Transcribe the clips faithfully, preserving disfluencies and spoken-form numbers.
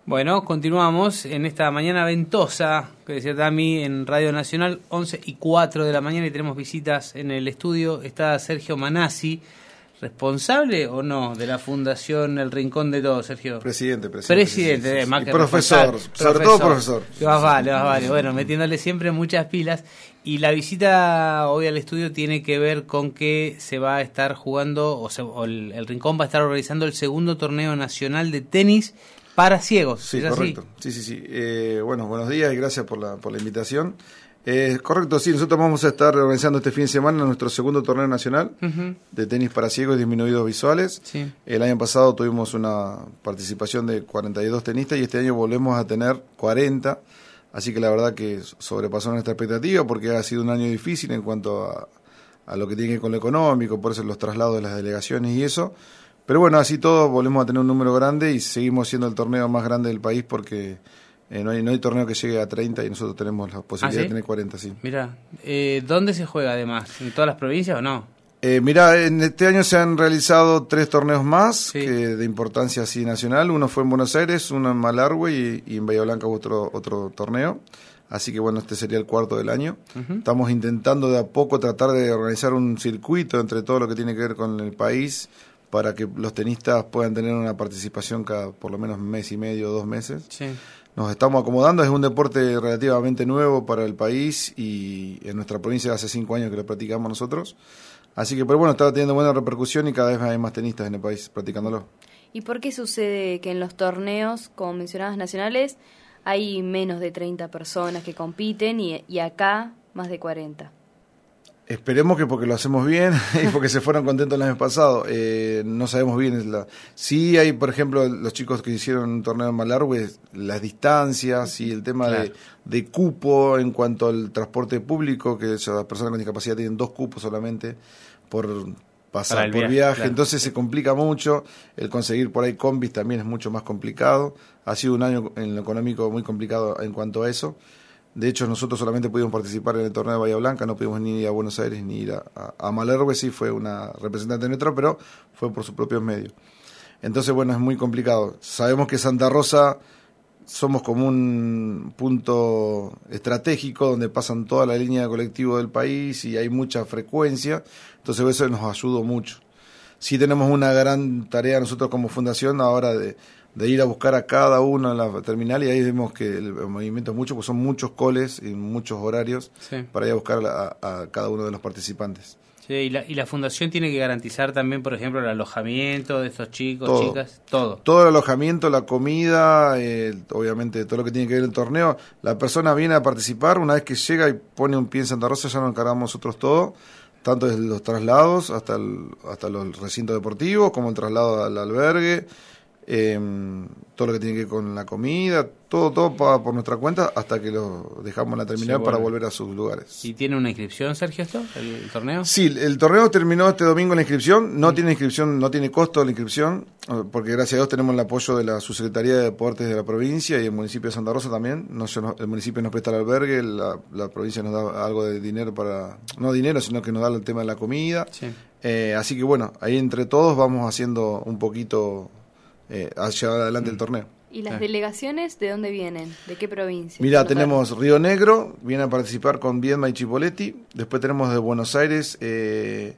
Bueno, continuamos en esta mañana ventosa, que decía Tami, en Radio Nacional, once y cuatro de la mañana, y tenemos visitas en el estudio. Está Sergio Manassi, responsable o no de la Fundación El Rincón de Todos, Sergio. Presidente, presidente. Presidente, sí, sí, sí. más que profesor, profesor, sobre todo profesor. Más vale, más vale. Bueno, metiéndole siempre muchas pilas. Y la visita hoy al estudio tiene que ver con que se va a estar jugando, o, se, o el, el Rincón va a estar organizando el segundo torneo nacional de tenis para ciegos. Sí, ¿es correcto. así? Sí, sí, sí. Eh, bueno, buenos días y gracias por la, por la invitación. Eh, correcto, sí, nosotros vamos a estar organizando este fin de semana nuestro segundo torneo nacional uh-huh. de tenis para ciegos y disminuidos visuales. Sí. El año pasado tuvimos una participación de cuarenta y dos tenistas y este año volvemos a tener cuarenta, así que la verdad que sobrepasó nuestra expectativa porque ha sido un año difícil en cuanto a, a lo que tiene que ver con lo económico, por eso los traslados de las delegaciones y eso. Pero bueno, así todo volvemos a tener un número grande y seguimos siendo el torneo más grande del país porque eh, no hay no hay torneo que llegue a treinta y nosotros tenemos la posibilidad ¿Ah, sí? de tener cuarenta, sí. Mira, eh, ¿dónde se juega además? ¿En todas las provincias o no? Eh, mira, en este año se han realizado tres torneos más sí. que de importancia así nacional. Uno fue en Buenos Aires, uno en Malargüe y, y en Bahía Blanca otro, otro torneo. Así que bueno, este sería el cuarto del año. Uh-huh. Estamos intentando de a poco tratar de organizar un circuito entre todo lo que tiene que ver con el país, para que los tenistas puedan tener una participación cada por lo menos mes y medio, dos meses. Sí. Nos estamos acomodando, es un deporte relativamente nuevo para el país y en nuestra provincia hace cinco años que lo practicamos nosotros. Así que, pero bueno, está teniendo buena repercusión y cada vez hay más tenistas en el país practicándolo. ¿Y por qué sucede que en los torneos, como mencionabas, nacionales, hay menos de treinta personas que compiten y, y acá más de cuarenta? Esperemos que porque lo hacemos bien y porque se fueron contentos el año pasado. Eh, no sabemos bien. La... Sí hay, por ejemplo, los chicos que hicieron un torneo en Malargüe, las distancias y el tema claro. de, de cupo en cuanto al transporte público, que las personas con discapacidad tienen dos cupos solamente por pasar por viaje, viaje. Claro. Entonces se complica mucho. El conseguir por ahí combis también es mucho más complicado. Ha sido un año en lo económico muy complicado en cuanto a eso. De hecho, nosotros solamente pudimos participar en el torneo de Bahía Blanca, no pudimos ni ir a Buenos Aires ni ir a, a, a Malargüe, sí fue una representante nuestra, pero fue por sus propios medios. Entonces, bueno, es muy complicado. Sabemos que Santa Rosa somos como un punto estratégico donde pasan toda la línea de colectivo del país y hay mucha frecuencia, entonces eso nos ayudó mucho. Sí tenemos una gran tarea nosotros como fundación ahora de... de ir a buscar a cada uno en la terminal y ahí vemos que el movimiento es mucho, pues son muchos coles y muchos horarios sí. para ir a buscar a, a cada uno de los participantes. Sí, y la, y la fundación tiene que garantizar también, por ejemplo, el alojamiento de estos chicos, todo, chicas, todo. Todo el alojamiento, la comida, eh, obviamente todo lo que tiene que ver el torneo. La persona viene a participar, una vez que llega y pone un pie en Santa Rosa, ya nos encargamos nosotros todo, tanto desde los traslados hasta, el, hasta los recintos deportivos, como el traslado al albergue, Eh, todo lo que tiene que ver con la comida, todo todo paga por nuestra cuenta hasta que lo dejamos en la terminal sí, bueno. para volver a sus lugares. ¿Y tiene una inscripción, Sergio, esto, el, el torneo? Sí, el torneo terminó este domingo la inscripción, no sí. tiene inscripción, no tiene costo la inscripción, porque gracias a Dios tenemos el apoyo de la Subsecretaría de Deportes de la provincia y el municipio de Santa Rosa también. No, el municipio nos presta el albergue, la, la provincia nos da algo de dinero para, no dinero, sino que nos da el tema de la comida. Sí. Eh, así que bueno, ahí entre todos vamos haciendo un poquito Eh, hacia adelante mm. el torneo. ¿Y las eh. delegaciones de dónde vienen? ¿De qué provincia? Mira, tenemos Río Negro, viene a participar con Viedma y Chipoleti. Después tenemos de Buenos Aires, eh,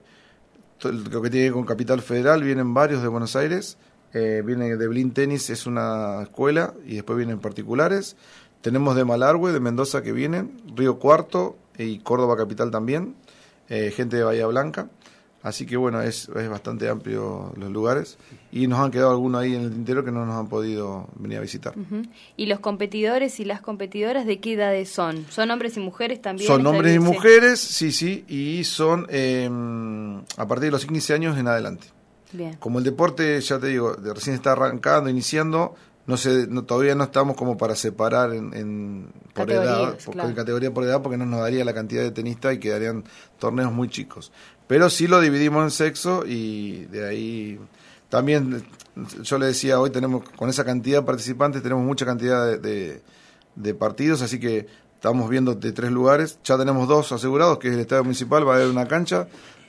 lo que tiene que ver con Capital Federal, vienen varios de Buenos Aires. Eh, viene de Blin Tenis, es una escuela, y después vienen particulares. Tenemos de Malargüe, de Mendoza que vienen, Río Cuarto y Córdoba Capital también, eh, gente de Bahía Blanca. Así que bueno, es, es bastante amplio los lugares y nos han quedado algunos ahí en el tintero que no nos han podido venir a visitar. Uh-huh. ¿Y los competidores y las competidoras de qué edades son? ¿Son hombres y mujeres también? Son hombres y mujeres, sí, sí, y son eh, a partir de los quince años en adelante. Bien. Como el deporte, ya te digo, recién está arrancando, iniciando, no sé, no, todavía no estamos como para separar en, en por edad, por, claro. categoría por edad, porque no nos daría la cantidad de tenistas y quedarían torneos muy chicos. Pero sí lo dividimos en sexo y de ahí también, yo le decía, hoy tenemos, con esa cantidad de participantes, tenemos mucha cantidad de, de, de partidos, así que estamos viendo de tres lugares, ya tenemos dos asegurados, que es el Estadio Municipal, va a haber una cancha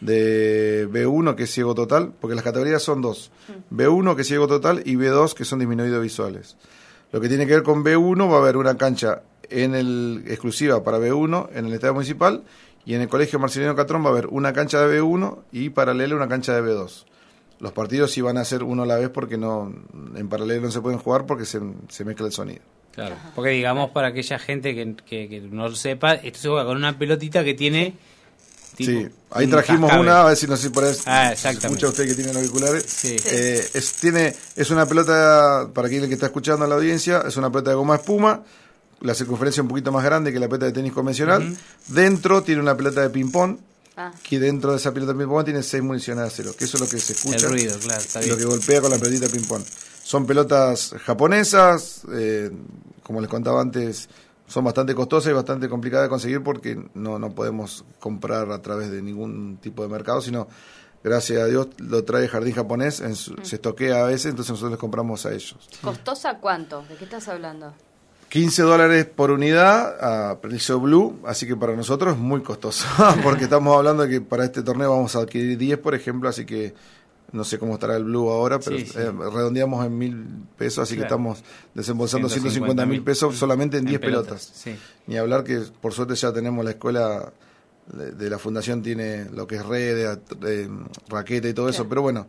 de B uno, que es ciego total, porque las categorías son dos, B uno, que es ciego total, y B dos, que son disminuidos visuales. Lo que tiene que ver con B uno, va a haber una cancha en el exclusiva para B uno en el Estadio Municipal, y en el Colegio Marcelino Catrón va a haber una cancha de B uno y paralela una cancha de B dos. Los partidos sí van a ser uno a la vez porque no en paralelo no se pueden jugar porque se, se mezcla el sonido. Claro, porque digamos para aquella gente que, que, que no lo sepa, esto se juega con una pelotita que tiene... Tipo, sí, ahí trajimos una, a ver si no sé si por ahí ah, escucha usted que tiene auriculares. Sí. Eh, es, tiene, es una pelota, para quien que está escuchando a la audiencia, es una pelota de goma espuma, la circunferencia un poquito más grande que la pelota de tenis convencional. Uh-huh. Dentro tiene una pelota de ping-pong, ah. que dentro de esa pelota de ping-pong tiene seis municiones de acero, que eso es lo que se escucha. El ruido, claro, está bien. Lo que golpea con la pelotita de ping-pong. Son pelotas japonesas, eh, como les contaba antes, son bastante costosas y bastante complicadas de conseguir porque no, no podemos comprar a través de ningún tipo de mercado, sino gracias a Dios lo trae Jardín Japonés, en su, mm. se estoquea a veces, entonces nosotros les compramos a ellos. ¿Costosa cuánto? ¿De qué estás hablando? quince dólares por unidad a precio Blue, así que para nosotros es muy costoso, porque estamos hablando de que para este torneo vamos a adquirir diez, por ejemplo, así que no sé cómo estará el Blue ahora, pero sí, sí. Eh, redondeamos en mil pesos, así claro. que estamos desembolsando ciento cincuenta mil pesos solamente en diez pelotas. pelotas. Sí. Ni hablar que por suerte ya tenemos la escuela de, de la fundación, tiene lo que es red, eh, raqueta y todo claro. eso, pero bueno,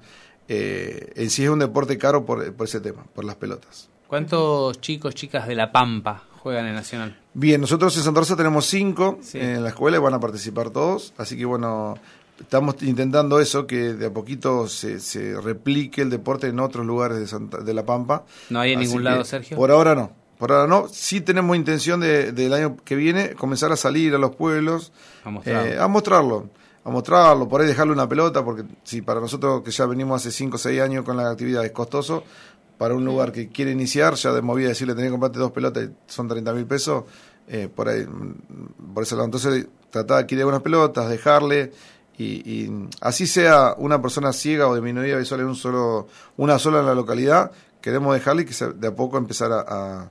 eh, en sí es un deporte caro por, por ese tema, por las pelotas. ¿Cuántos chicos, chicas de La Pampa juegan en Nacional? Bien, nosotros en Santa Rosa tenemos cinco sí. en la escuela y van a participar todos, así que bueno... Estamos intentando eso, que de a poquito se, se replique el deporte en otros lugares de, Santa, de La Pampa. ¿No hay en Así ningún lado, Sergio? Por ahora no. Por ahora no. Sí tenemos intención de del año que viene comenzar a salir a los pueblos. A mostrarlo. Eh, a mostrarlo. A mostrarlo, por ahí dejarle una pelota, porque si para nosotros que ya venimos hace cinco o seis años con la actividad es costoso, para un lugar que quiere iniciar, ya de movida decirle tenés que comprarte dos pelotas y son treinta mil pesos, eh, por ahí, por eso entonces tratar de adquirir unas pelotas, dejarle... Y, y así sea una persona ciega o de minoría visual en un solo, una sola en la localidad, queremos dejarle y que se, de a poco empezar a, a,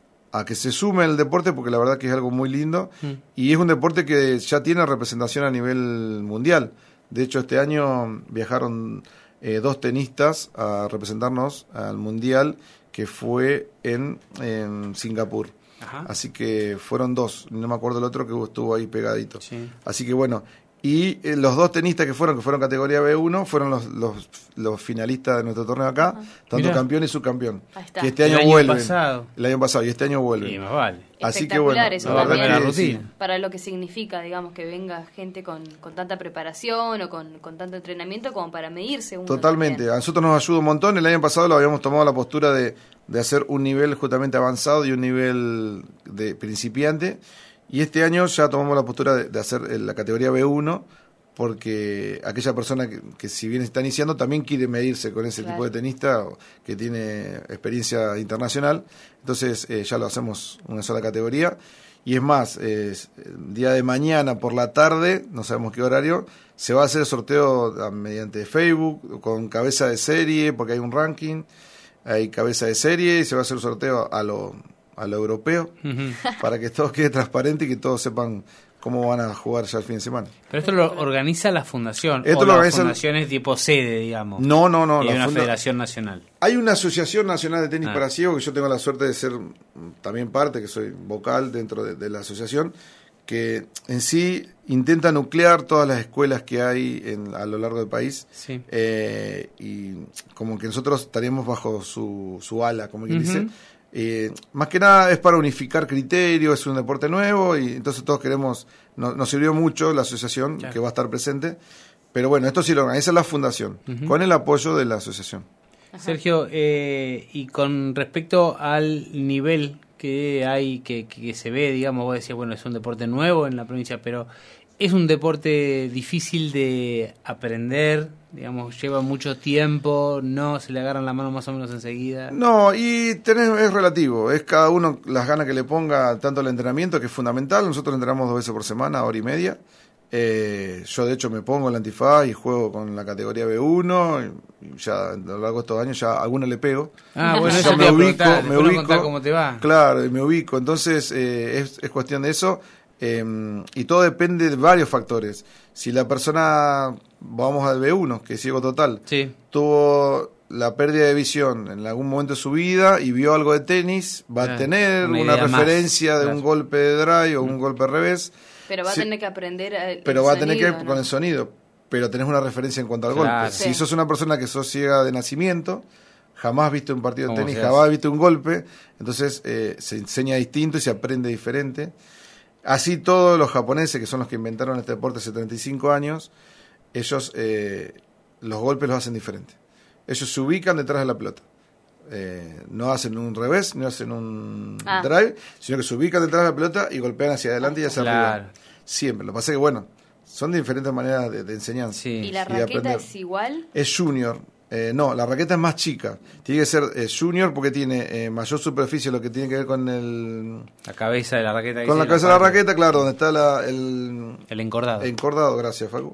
a que se sume el deporte, porque la verdad que es algo muy lindo mm. y es un deporte que ya tiene representación a nivel mundial. De hecho, este año viajaron eh, dos tenistas a representarnos al mundial, que fue en, en Singapur. Ajá. Así que fueron dos, no me acuerdo el otro que estuvo ahí pegadito. Sí. Así que bueno... Y eh, los dos tenistas que fueron, que fueron categoría B uno, fueron los los, los finalistas de nuestro torneo acá, uh-huh. tanto Mirá. campeón y subcampeón. Que este año, el año vuelven. Pasado. El año pasado, y este año vuelven. Sí, más vale. Así que bueno, eso también, la rutina. Para lo que significa, digamos, que venga gente con, con tanta preparación o con, con tanto entrenamiento como para medirse uno. Totalmente, también. A nosotros nos ayuda un montón. El año pasado lo habíamos tomado la postura de, de hacer un nivel justamente avanzado y un nivel de principiante. Y este año ya tomamos la postura de, de hacer la categoría B uno, porque aquella persona que, que si bien está iniciando también quiere medirse con ese claro. tipo de tenista que tiene experiencia internacional, entonces eh, ya lo hacemos una sola categoría. Y es más, eh, el día de mañana por la tarde, no sabemos qué horario, se va a hacer el sorteo mediante Facebook, con cabeza de serie, porque hay un ranking, hay cabeza de serie, y se va a hacer el sorteo a lo, a lo europeo, uh-huh. para que todo quede transparente y que todos sepan cómo van a jugar ya el fin de semana. Pero esto lo organiza la fundación, esto o lo la organiza fundación es tipo sede, digamos. No, no, no. Y la una funda... federación nacional. Hay una asociación nacional de tenis ah. para ciegos, que yo tengo la suerte de ser también parte, que soy vocal dentro de, de la asociación, que en sí intenta nuclear todas las escuelas que hay en, a lo largo del país, sí. eh, y como que nosotros estaríamos bajo su, su ala, como quien uh-huh. dice. Eh, más que nada es para unificar criterios, es un deporte nuevo y entonces todos queremos, no, nos sirvió mucho la asociación claro. que va a estar presente, pero bueno, esto sí lo organiza la fundación, uh-huh. con el apoyo de la asociación. Ajá. Sergio, eh, y con respecto al nivel que hay, que, que, que se ve, digamos, vos decías, bueno, es un deporte nuevo en la provincia, pero es un deporte difícil de aprender, digamos, lleva mucho tiempo, no se le agarran la mano más o menos enseguida. No, y tenés, es relativo, es cada uno las ganas que le ponga, tanto el entrenamiento, que es fundamental. Nosotros entrenamos dos veces por semana, hora y media. Eh, yo de hecho me pongo el antifaz y juego con la categoría B uno, y ya a lo largo de estos años ya a alguno le pego. Ah, bueno, ya eso me ubico, me ubico, cómo te va. Claro, y me ubico, entonces eh, es, es cuestión de eso. Eh, y todo depende de varios factores. Si la persona, vamos al B uno, que es ciego total, sí. tuvo la pérdida de visión en algún momento de su vida y vio algo de tenis, va Claro, a tener una una idea más, referencia de claro. un golpe de drive o un golpe al revés. Pero va Sí, a tener que aprender el, pero el va a tener que sonido, ver ¿no? con el sonido, pero tenés una referencia en cuanto al Claro. golpe. Sí. Si sos una persona que sos ciega de nacimiento, jamás viste un partido de ¿Cómo tenis, se jamás hace? viste un golpe, entonces eh, se enseña distinto y se aprende diferente. Así todos los japoneses, que son los que inventaron este deporte hace treinta y cinco años, ellos eh, los golpes los hacen diferentes. Ellos se ubican detrás de la pelota. Eh, no hacen un revés, no hacen un Ah. drive, sino que se ubican detrás de la pelota y golpean hacia adelante y hacia Claro. arriba. Siempre. Lo que pasa es que, bueno, son diferentes maneras de, de enseñanza. Sí. ¿Y la de raqueta aprender. es igual? Es junior. Eh, no, la raqueta es más chica. Tiene que ser eh, junior porque tiene eh, mayor superficie, lo que tiene que ver con el La cabeza de la raqueta. con la dice, cabeza de la parte- raqueta, claro, donde está la, el El encordado. encordado, gracias, Facu.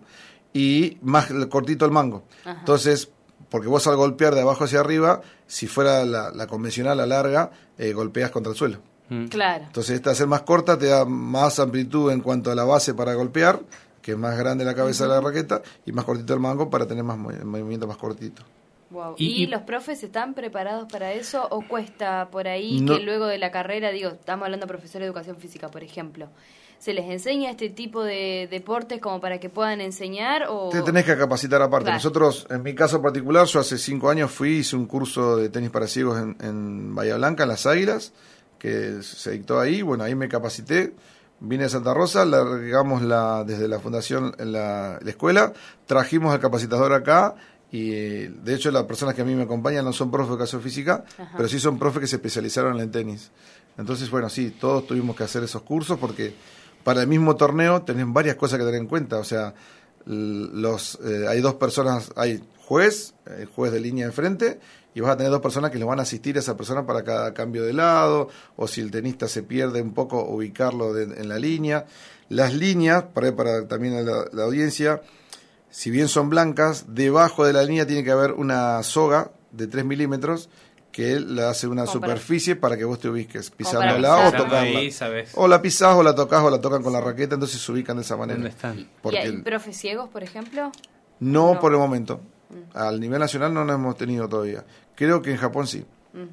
Y más cortito el mango. Ajá. Entonces, porque vos al golpear de abajo hacia arriba, si fuera la, la convencional, la larga, eh, golpeas contra el suelo. Mm. Claro. Entonces, esta al ser más corta te da más amplitud en cuanto a la base para golpear, que es más grande la cabeza de la raqueta, y más cortito el mango para tener más movi- movimiento más cortito. Wow. Y- ¿Y, y- los profes están preparados para eso o cuesta por ahí No. que luego de la carrera, digo, estamos hablando de profesores de educación física, por ejemplo, ¿se les enseña este tipo de deportes como para que puedan enseñar o...? Te tenés que capacitar aparte. Claro. Nosotros, en mi caso particular, yo hace cinco años fui, hice un curso de tenis para ciegos en, en Bahía Blanca, en Las Águilas, que se dictó ahí. Bueno, ahí me capacité. Vine a Santa Rosa, largamos la, desde la fundación, en la, la escuela, trajimos al capacitador acá y eh, de hecho las personas que a mí me acompañan no son profes de educación física, Ajá. pero sí son profes que se especializaron en el tenis. Entonces, bueno, sí, todos tuvimos que hacer esos cursos porque para el mismo torneo tenés varias cosas que tener en cuenta. O sea, l- los eh, hay dos personas, hay juez, el juez de línea enfrente, y vas a tener dos personas que le van a asistir a esa persona para cada cambio de lado, o si el tenista se pierde un poco, ubicarlo de- en la línea. Las líneas, para, para también la, la audiencia, si bien son blancas, debajo de la línea tiene que haber una soga de tres milímetros que le hace una Como para- superficie para que vos te ubiques, para pisándola pisar. o Pisando tocarla. ahí, ¿sabes? O la pisás o la tocas o la tocan con la raqueta, entonces se ubican de esa manera. ¿Dónde están? ¿Y Porque hay el- profes ciegos, por ejemplo? No, No. por el momento. Al nivel nacional no lo hemos tenido todavía. Creo que en Japón sí.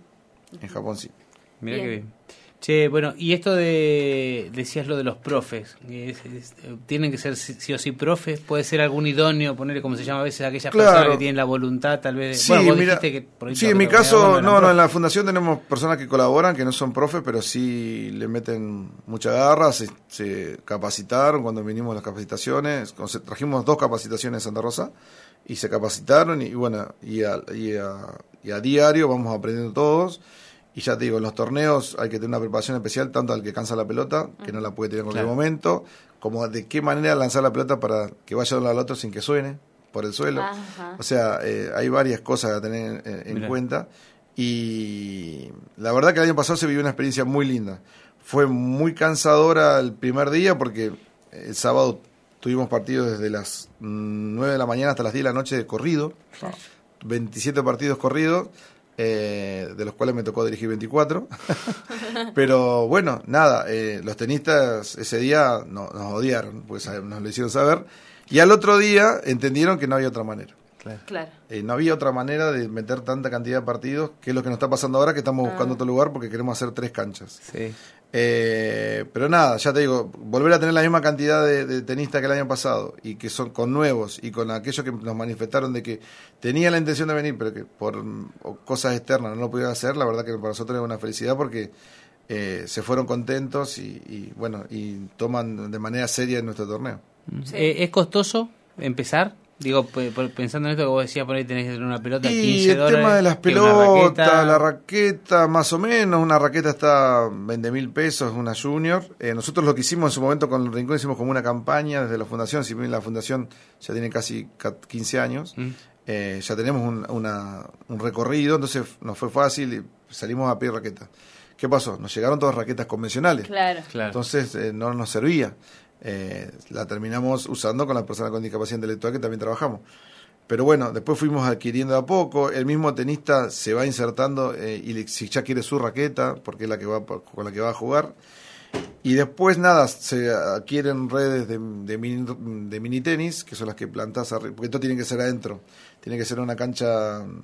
Mm. En Japón sí. Mira Bien. qué bien. Che, bueno, y esto de, decías lo de los profes, que es- es- tienen que ser sí sí o sí profes, puede ser algún idóneo, ponerle como se llama a veces aquellas Claro. personas que tienen la voluntad tal vez. de- Sí, bueno, vos mira, dijiste que por ahí sí, te- en mi te- caso, eran no, no, profes. en la fundación tenemos personas que colaboran, que no son profes, pero sí le meten mucha garra, se, se capacitaron cuando vinimos a las capacitaciones, con- se- trajimos dos capacitaciones en Santa Rosa, y se capacitaron, y bueno, y a, y a, y a diario vamos aprendiendo todos, y ya te digo, en los torneos hay que tener una preparación especial, tanto al que cansa la pelota, que no la puede tener en cualquier Claro. momento, como de qué manera lanzar la pelota para que vaya de un lado al otro sin que suene por el suelo. Ajá. O sea, eh, hay varias cosas a tener en, en Mirá. cuenta. Y la verdad que el año pasado se vivió una experiencia muy linda. Fue muy cansadora el primer día porque el sábado tuvimos partidos desde las mm, nueve de la mañana hasta las diez de la noche de corrido. veintisiete partidos corridos, eh, de los cuales me tocó dirigir veinticuatro. Pero bueno, nada, eh, los tenistas ese día no, nos odiaron, pues nos lo hicieron saber. Y al otro día entendieron que no había otra manera. Claro. Eh, no había otra manera de meter tanta cantidad de partidos, que es lo que nos está pasando ahora, que estamos buscando Ah. otro lugar porque queremos hacer tres canchas. Sí. Eh, pero nada, ya te digo, volver a tener la misma cantidad de, de tenistas que el año pasado, y que son con nuevos, y con aquellos que nos manifestaron de que tenían la intención de venir, pero que por mm, o cosas externas no lo pudieron hacer, la verdad que para nosotros es una felicidad porque eh, se fueron contentos y, y bueno, y toman de manera seria nuestro torneo. Sí. Eh, ¿Es costoso empezar? Digo, pe- por- pensando en esto que vos decías, por ahí tenés que tener una pelota Y quince el dólares. tema de las que una pelotas, raqueta. la raqueta más o menos, una raqueta está veinte mil pesos, una junior. Eh, nosotros lo que hicimos en su momento con el Rincón, hicimos como una campaña desde la fundación, si bien la fundación ya tiene casi quince años, Mm. eh, ya tenemos un, una, un recorrido, entonces nos fue fácil y salimos a pedir raquetas. ¿Qué pasó? Nos llegaron todas raquetas convencionales, Claro. Claro. entonces eh, no nos servía. Eh, la terminamos usando con las personas con discapacidad intelectual que también trabajamos. Pero bueno, después fuimos adquiriendo de a poco. El mismo tenista se va insertando eh, y le- si ya quiere su raqueta, porque es la que va con la que va a jugar. Y después, nada, se adquieren redes de, de, mini, de mini tenis, que son las que plantás arriba, porque esto tiene que ser adentro. Tiene que ser una cancha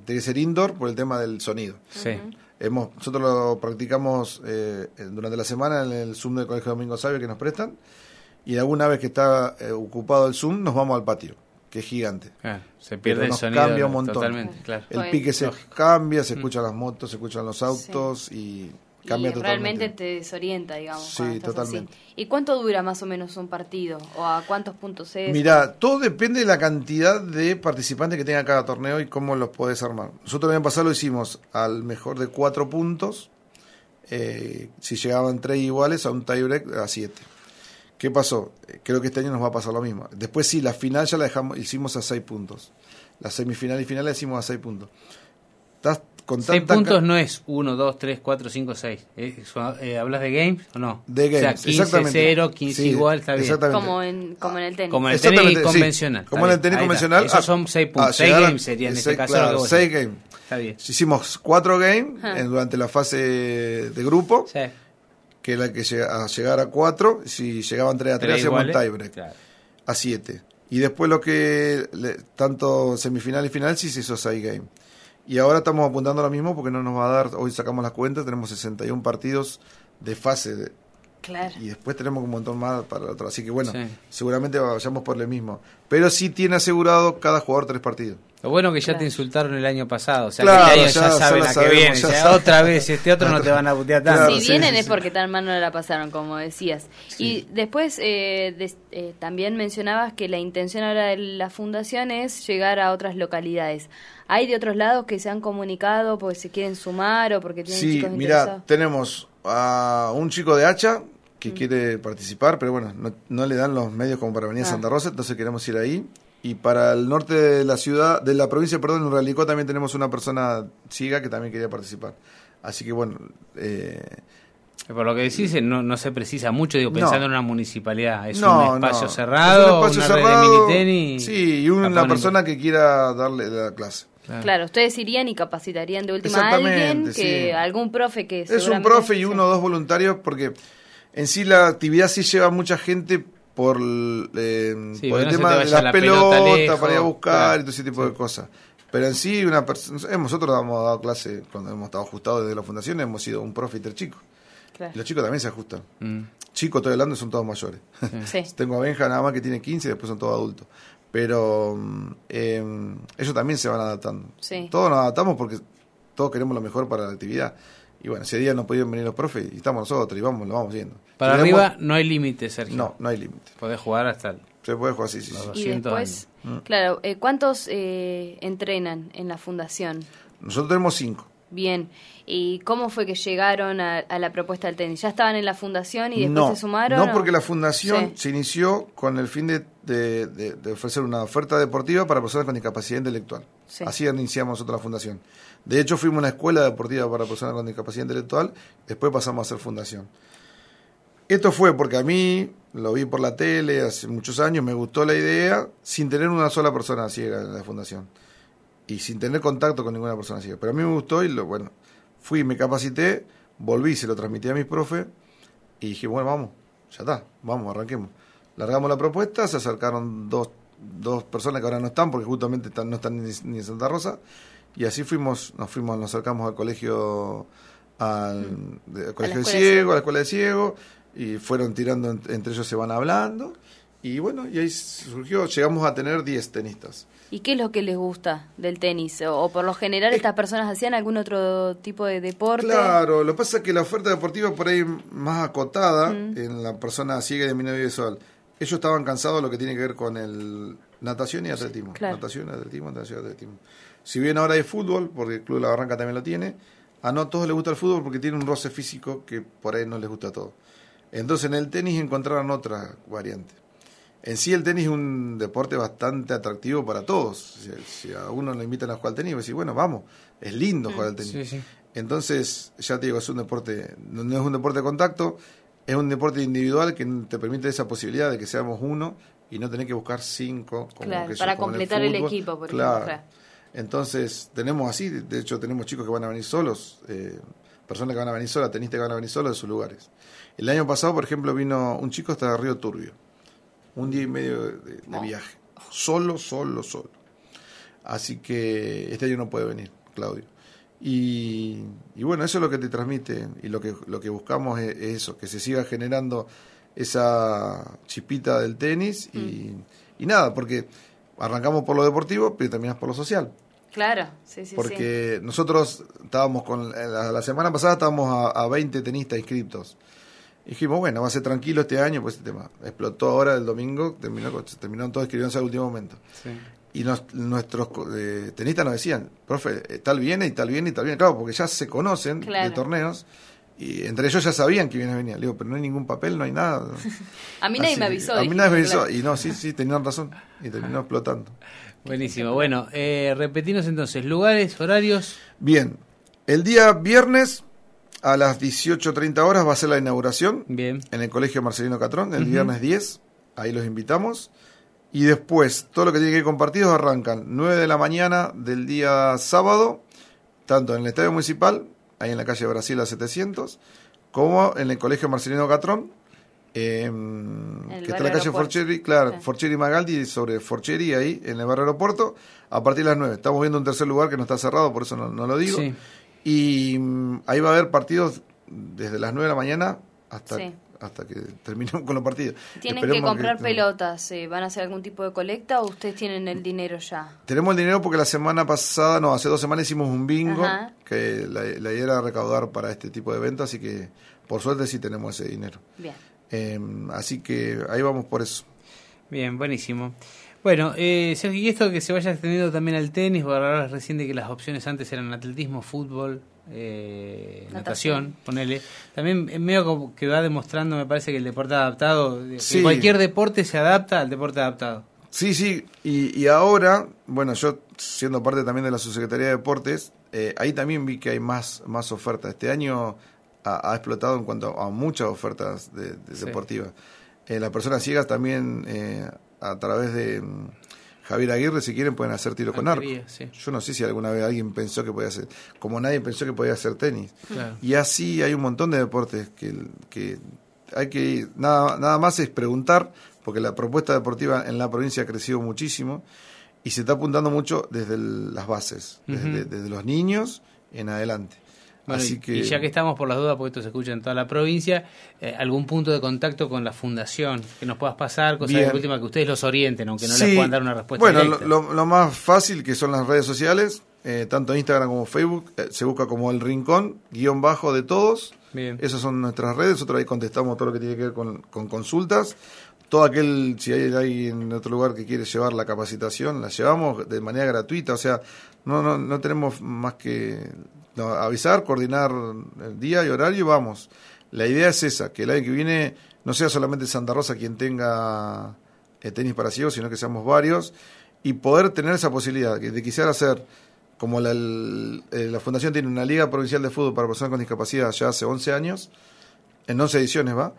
tiene que ser indoor por el tema del sonido. Sí. Ujú. Hemos, nosotros lo practicamos eh, durante la semana en el Zoom del Colegio Domingo Sabio que nos prestan, y alguna vez que está eh, ocupado el Zoom nos vamos al patio, que es gigante. Claro, se pierde Pero el nos sonido cambia un montón. totalmente, claro. El Bueno. pique se Lógico. cambia, se escuchan las motos, se escuchan los autos y cambia y totalmente. realmente te desorienta, digamos. Sí, cuando estás totalmente. así. ¿Y cuánto dura más o menos un partido? ¿O a cuántos puntos es? Mira, todo depende de la cantidad de participantes que tenga cada torneo y cómo los podés armar. Nosotros el año pasado lo hicimos al mejor de cuatro puntos, eh, si llegaban tres iguales a un tiebreak a siete. ¿Qué pasó? Eh, Creo que este año nos va a pasar lo mismo. Después sí, la final ya la dejamos, hicimos a seis puntos. La semifinal y final la hicimos a seis puntos. Estás con Seis tanta puntos ca- no es uno, dos, tres, cuatro, cinco, seis. Eh, eh, ¿Hablas de games o no? de games, O sea, quince, exactamente. cero, quince Sí, igual, está bien. exactamente. Como en, como en el tenis. Como en el Exactamente, tenis sí. convencional. Como en el está tenis bien, ahí convencional. está. Esos ah, son seis ah, puntos. Seis llegar a- games serían en este seis- caso. claro, lo que vos seis decís. games. Está bien. Hicimos cuatro games Ah. en- durante la fase de grupo, Sí. que era que llega, a llegar a cuatro, si llegaban tres a tres, Tres hacíamos un iguales, tiebreak, claro. a siete. Y después lo que, le- tanto semifinal y final, sí se hizo seis games. Y ahora estamos apuntando a lo mismo porque no nos va a dar, hoy sacamos las cuentas, tenemos sesenta y uno partidos de fase de- Claro. y después tenemos un montón más para el otro. Así que bueno, Sí. seguramente vayamos por el mismo. Pero sí tiene asegurado cada jugador tres partidos. Lo bueno que ya Claro. te insultaron el año pasado. O sea, Claro, que este año ya- ya, ya saben lo a qué sabemos, viene. ya O sea, saben. otra vez este otro no te van a putear tanto. Claro, Si sí, vienen sí, es sí. porque tan mal no la pasaron, como decías. Y después eh, des- eh, también mencionabas que la intención ahora de la fundación es llegar a otras localidades. ¿Hay de otros lados que se han comunicado porque se quieren sumar o porque tienen Sí, chicos mira, interesados? tenemos a un chico de Hacha que quiere participar, pero bueno, no, no le dan los medios como para venir a Ah. Santa Rosa, entonces queremos ir ahí. Y para el norte de la ciudad, de la provincia, perdón, en Realicó también tenemos una persona ciega que también quería participar. Así que bueno, eh, Por lo que decís, eh, no, no se precisa mucho, digo, No. pensando en una municipalidad. Es no, un espacio no. cerrado, Es un espacio una cerrado, red de minitenis. sí, y una la ponen- persona que quiera darle la clase. Claro. Claro, ustedes irían y capacitarían de última a Exactamente, alguien, que sí. algún profe que Es un seguramente- profe y sí. uno o dos voluntarios, porque en sí la actividad sí lleva mucha gente por, eh, Sí, por que el no se tema te de vaya las la pelotas pelota lejos, para ir a buscar claro. y todo ese tipo de cosas. Pero en sí, una persona, nosotros hemos dado clase cuando hemos estado ajustados desde la fundación, hemos sido un profe y tres chicos. Claro. Y los chicos también se ajustan. Mm. Chicos, estoy hablando, son todos mayores. Sí. Tengo a Benja nada más que tiene quince y después son todos adultos. Pero mm, eh, ellos también se van adaptando. Sí. Todos nos adaptamos porque todos queremos lo mejor para la actividad. Y bueno, ese día no podían venir los profes y estamos nosotros y vamos, lo vamos viendo. Para Si arriba tenemos- no hay límite, Sergio. No, no hay límite. Podés jugar hasta el... Se puede jugar así, sí, sí. Los Y doscientos después, años. claro, eh, ¿cuántos eh, entrenan en la fundación? Nosotros tenemos cinco. Bien. ¿Y cómo fue que llegaron a, a la propuesta del tenis? ¿Ya estaban en la fundación y después No, se sumaron? no o- porque la fundación Sí. se inició con el fin de, de- de- de ofrecer una oferta deportiva para personas con discapacidad intelectual. Sí. Así iniciamos nosotros la fundación. De hecho, fuimos una escuela deportiva para personas con discapacidad intelectual, después pasamos a ser fundación. Esto fue porque a mí, lo vi por la tele hace muchos años, me gustó la idea, sin tener una sola persona ciega en la fundación. Y sin tener contacto con ninguna persona ciega. Pero a mí me gustó y, lo, bueno, fui, me capacité, volví, se lo transmití a mis profes y dije, bueno, vamos, ya está, vamos, arranquemos. Largamos la propuesta, se acercaron dos, dos personas que ahora no están, porque justamente están, no están ni, ni en Santa Rosa, y así fuimos, nos fuimos, nos acercamos al colegio, al, de- al colegio de escuela ciego, a la escuela de ciego, y fueron tirando, ent- entre ellos se van hablando, y bueno, y ahí surgió, llegamos a tener diez tenistas. ¿Y qué es lo que les gusta del tenis? ¿O, o por lo general estas personas hacían algún otro tipo de deporte? Claro, lo que pasa es que la oferta deportiva por ahí más acotada Mm. en la persona ciega y de minoría visual. Ellos estaban cansados de lo que tiene que ver con el natación y atletismo. claro. Natación, atletismo, natación y atletismo. Si bien ahora hay fútbol, porque el Club La Barranca también lo tiene, a no todos les gusta el fútbol porque tiene un roce físico que por ahí no les gusta a todos. Entonces en el tenis encontraron otra variante. En sí el tenis es un deporte bastante atractivo para todos. Si, si a uno le invitan a jugar al tenis, va a decir, bueno, vamos, es lindo jugar al tenis. Sí, sí. Entonces, ya te digo, es un deporte, no no es un deporte de contacto, es un deporte individual que te permite esa posibilidad de que seamos uno y no tener que buscar cinco. Como Claro, que yo, para como en completar el fútbol. equipo, por Claro. ejemplo. Claro. Entonces, tenemos así, de hecho tenemos chicos que van a venir solos, eh, personas que van a venir solas, tenistas que van a venir solos de sus lugares. El año pasado, por ejemplo, vino un chico hasta Río Turbio, un día y medio de, de Oh. viaje, solo, solo, solo. Así que este año no puede venir. Claudio. Y, y bueno, eso es lo que te transmite y lo que, lo que buscamos es, es eso, que se siga generando esa chispita del tenis y, mm. y nada, porque arrancamos por lo deportivo, pero terminás por lo social. Claro, sí, sí, porque sí. nosotros estábamos con, la, la semana pasada estábamos a, a veinte tenistas inscriptos. Y dijimos, bueno, va a ser tranquilo este año, pues este tema explotó ahora el domingo, terminó, terminaron todos escribiéndose al último momento. Sí. Y nos, nuestros eh, tenistas nos decían, profe, tal viene y tal viene y tal viene. Claro, porque ya se conocen claro. de torneos. Y entre ellos ya sabían que viene venía. Le digo, pero no hay ningún papel, no hay nada. A mí nadie Así, me avisó. A mí nadie me avisó. Y no, sí, sí, tenían razón. Y terminó explotando. Buenísimo. Bueno, eh, repetimos entonces, lugares, horarios. Bien. El día viernes a las dieciocho treinta horas va a ser la inauguración. Bien. En el Colegio Marcelino Catrón, el uh-huh. viernes diez. Ahí los invitamos. Y después, todo lo que tiene que ir con partidos arrancan nueve de la mañana del día sábado, tanto en el Estadio Municipal, ahí en la calle Brasil a setecientos, como en el Colegio Marcelino Catrón, eh, que está en la calle Forcheri, claro, sí. Forcheri Magaldi, sobre Forcheri, ahí en el barrio Aeropuerto, a partir de las nueve. Estamos viendo un tercer lugar que no está cerrado, por eso no, no lo digo. Sí. Y um, ahí va a haber partidos desde las nueve de la mañana hasta... Sí. hasta que terminemos con los partidos. ¿Tienen Esperemos que comprar que, pelotas? ¿eh? ¿Van a hacer algún tipo de colecta o ustedes tienen el dinero ya? Tenemos el dinero porque la semana pasada, no, hace dos semanas hicimos un bingo, Ajá. que la, la idea era recaudar para este tipo de eventos, así que por suerte sí tenemos ese dinero. Bien. Eh, así que ahí vamos por eso. Bien, buenísimo. Bueno, eh, Sergio, y esto que se vaya extendiendo también al tenis, porque hablabas recién de que las opciones antes eran atletismo, fútbol, eh, natación. natación, ponele. También es medio como que va demostrando, me parece, que el deporte adaptado, sí. cualquier deporte se adapta al deporte adaptado. Sí, sí, y, y ahora, bueno, yo siendo parte también de la Subsecretaría de Deportes, eh, ahí también vi que hay más, más ofertas. Este año ha, ha explotado en cuanto a muchas ofertas de, de sí. deportivas. Eh, las personas ciegas también... Eh, a través de um, Javier Aguirre, si quieren, pueden hacer tiro con arco. Sí. Yo no sé si alguna vez alguien pensó que podía hacer, como nadie pensó que podía hacer tenis. Claro. Y así hay un montón de deportes que, que hay que, nada, nada más es preguntar, porque la propuesta deportiva en la provincia ha crecido muchísimo y se está apuntando mucho desde el, las bases, uh-huh. desde, desde los niños en adelante. Bueno, Así y, que... y ya que estamos por las dudas, porque esto se escucha en toda la provincia, eh, algún punto de contacto con la fundación que nos puedas pasar, cosa de última que ustedes los orienten, aunque no sí. les puedan dar una respuesta bueno, directa. Bueno, lo, lo más fácil que son las redes sociales, eh, tanto Instagram como Facebook, eh, se busca como El Rincón, guión bajo de todos. Bien. Esas son nuestras redes, nosotros ahí contestamos todo lo que tiene que ver con, con consultas. Todo aquel, si hay alguien en otro lugar que quiere llevar la capacitación, la llevamos de manera gratuita, o sea, no, no, no tenemos más que... No, avisar, coordinar el día y horario y vamos. La idea es esa, que el año que viene no sea solamente Santa Rosa quien tenga eh, tenis para ciegos, sino que seamos varios y poder tener esa posibilidad de, de quisiera hacer, como la, el, la Fundación tiene una Liga Provincial de Fútbol para Personas con Discapacidad ya hace once años, en once ediciones va,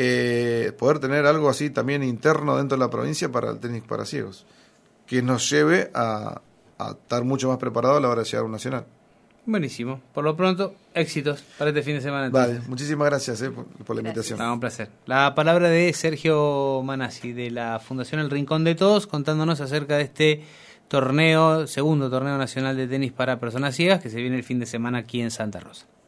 eh, poder tener algo así también interno dentro de la provincia para el tenis para ciegos, que nos lleve a, a estar mucho más preparados a la hora de llegar a un nacional. Buenísimo. Por lo pronto, éxitos para este fin de semana. Entonces. Vale, muchísimas gracias eh, por, por la invitación. No, un placer. La palabra de Sergio Manassi, de la Fundación El Rincón de Todos, contándonos acerca de este torneo, segundo torneo nacional de tenis para personas ciegas, que se viene el fin de semana aquí en Santa Rosa.